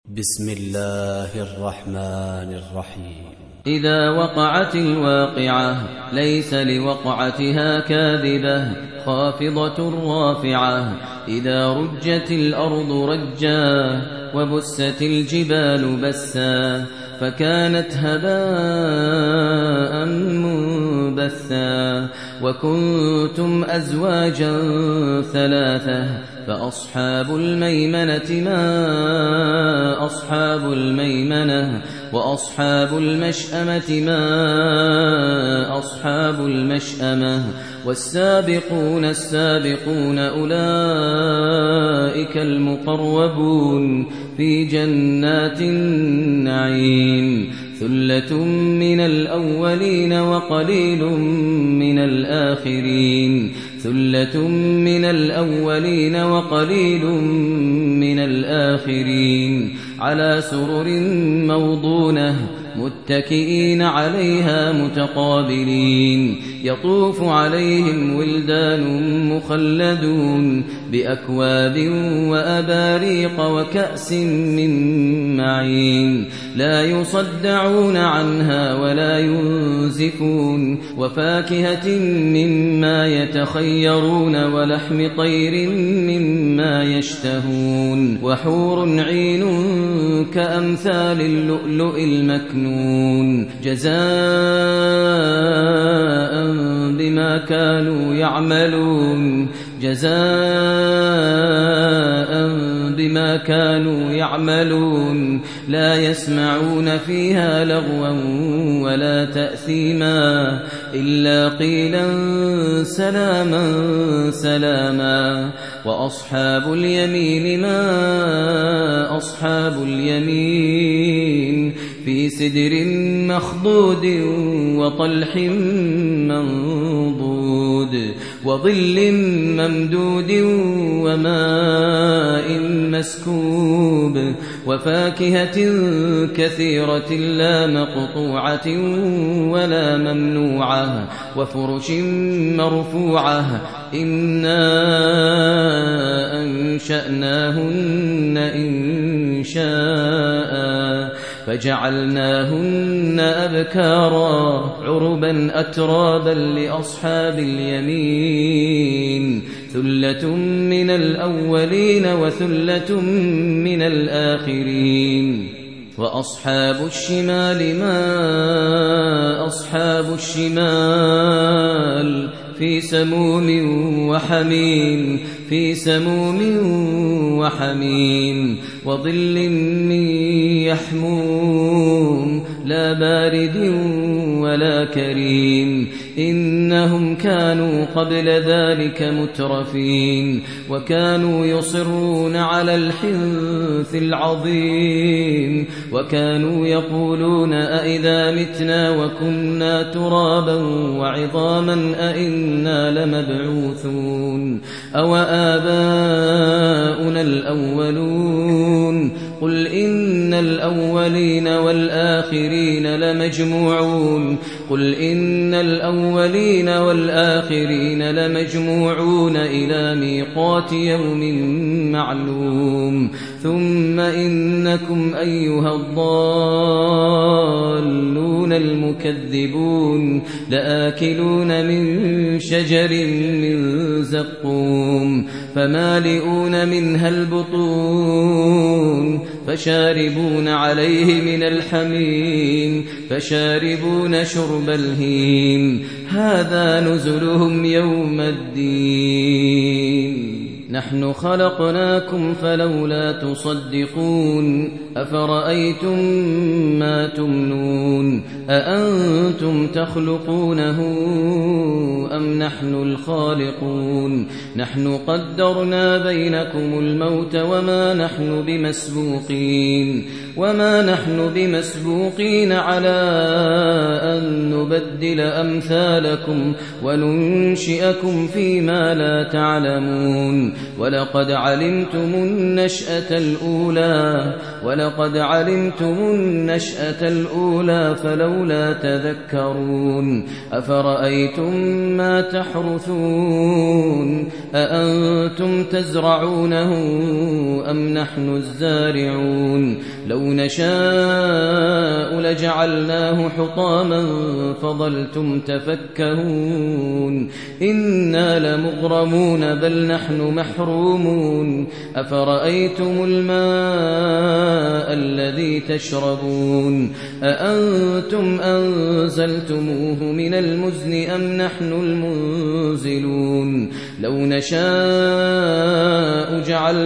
بسم الله الرحمن الرحيم. إذا وقعت الواقعة ليس لوقعتها كاذبة خافضة رافعة. إذا رجت الأرض رجا وبست الجبال بسا فكانت هباء منبثا. وكنتم أزواجا ثلاثة فأصحاب الميمنة ما أصحاب الميمنة وأصحاب المشأمة ما أصحاب المشأمة. والسابقون السابقون أولئك المقربون في جنات النعيم. ثلة من الأولين وقليل من الآخرين. ثلة من الأولين وقليل من الآخرين. على سرر موضونة متكئين عليها متقابلين. يطوف عليهم ولدان مخلدون بأكواب وأباريق وكأس من معين. لا يصدعون عنها ولا ينزفون. وفاكهة مما يتخيرون ولحم طير مما يشتهون. وحور عين كأمثال اللؤلؤ المكنون جزاء بما كانوا يعملون. جزاء بما كانوا يعملون. لا يسمعون فيها لغوا ولا تأثيما إلا قيلا سلاما سلاما. وأصحاب اليمين ما أصحاب اليمين. في سدر مخضود وطلح منضود وظل ممدود وماء مسكوب. وفاكهة كثيرة لا مقطوعة ولا ممنوعة. وفرش مرفوعة. إنا أنشأناهن إنشاء فجعلناهن أبكارا عربا أترابا لأصحاب اليمين. ثلة من الأولين وثلة من الآخرين. وأصحاب الشمال ما أصحاب الشمال. في سموم وحميم. في سموم وحميم. وظل من يحموم لا بارد ولا كريم. إنهم كانوا قبل ذلك مترفين. وكانوا يصرون على الحنث العظيم. وكانوا يقولون أئذا متنا وكنا ترابا وعظاما أئنا لمبعوثون أو آباؤنا الأولون. قل إن الأولين والآخرين لمجموعون. قل إن الأولين والآخرين لمجموعون إلى ميقات يوم معلوم. ثم إنكم أيها الضالون المكذبون لآكلون من شجر من زقوم فمالئون منها البطون فشاربون عليه من الحميم فشاربون شرب الهيم. هذا نزلهم يوم الدين. نحن خلقناكم فلولا تصدقون. أفرأيتم ما تمنون أأنتم تخلقونه أم نحن الخالقون. نحن قدرنا بينكم الموت وما نحن بمسبوقين على أن نبدل أمثالكم وننشئكم فيما لا تعلمون. ولقد علمتم النشأة الأولى فلولا تذكرون أفرأيتم ما تحرثون أأنتم تزرعونه أم نحن الزارعون لو نشاء لجعلناه حطاما فظلتم تفكهون إنا لمغرمون بل نحن محرومون أفرأيتم الماء الذي تشربون أأنتم أنزلتموه من المزن أم نحن المنزلون لو نشاء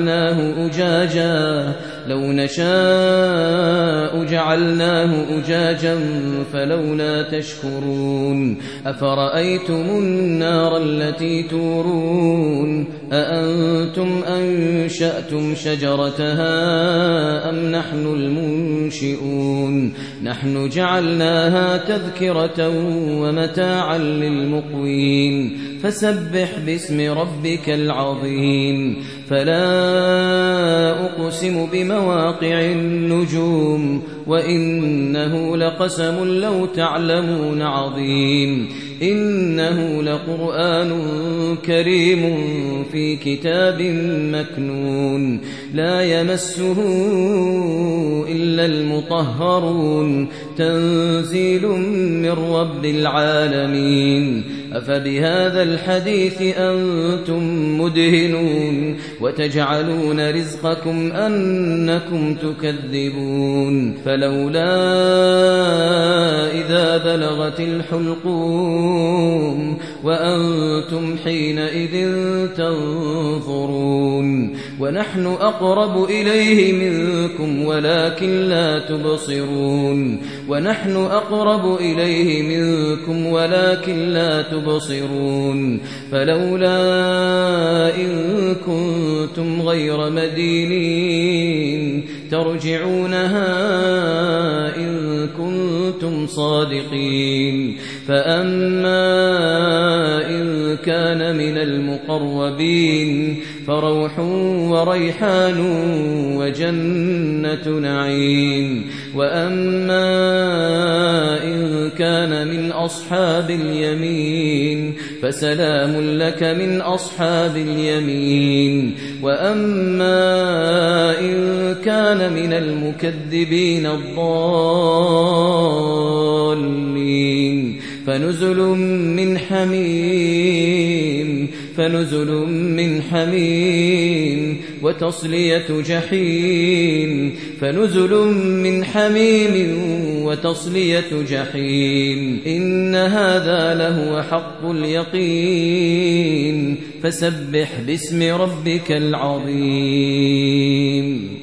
جعلناه أجاجا فلولا تشكرون أفرأيتم النار التي تورون أأنتم أنشأتم شجرتها أم نحن المنشئون نحن جعلناها تذكرة ومتاعا للمقوين فسبح باسم ربك العظيم فلا أقسم بمواقع النجوم وإنه لقسم لو تعلمون عظيم إنه لقرآن كريم في كتاب مكنون لا يمسه إلا المطهرون تنزيل من رب العالمين أفبهذا الحديث أنتم مدهنون وتجعلون رزقكم أنكم تكذبون فلولا إذا بلغت الحلقوم وأنتم حينئذ تنظرون ونحن أقرب إليه منكم ولكن لا تبصرون فلولا إن كنتم غير مدينين ترجعونها إن كنتم صادقين فأما إن كان من المقربين فروح وريحان وجنة نعيم وأما إن كان من أصحاب اليمين فسلام لك من أصحاب اليمين وأما إن كان من المكذبين الضالين فنزل من حميم وتصلية جحيم إن هذا لهو حق اليقين فسبح باسم ربك العظيم